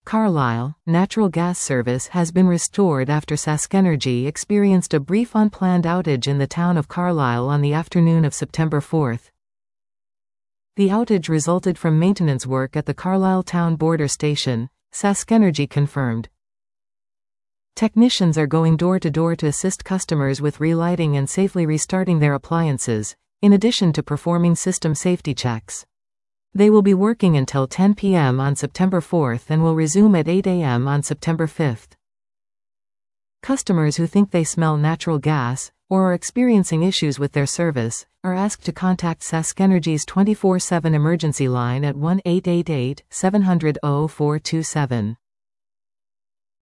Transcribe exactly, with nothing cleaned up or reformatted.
Carlisle, natural gas service has been restored after SaskEnergy experienced a brief unplanned outage in the town of Carlisle on the afternoon of September fourth. The outage resulted from maintenance work at the Carlisle Town Border Station, SaskEnergy confirmed. Technicians are going door to door to assist customers with relighting and safely restarting their appliances, in addition to performing system safety checks. They will be working until ten p m on September fourth and will resume at eight a m on September fifth. Customers who think they smell natural gas, or are experiencing issues with their service, are asked to contact SaskEnergy's twenty-four seven emergency line at one eight eight eight, seven hundred, oh four two seven.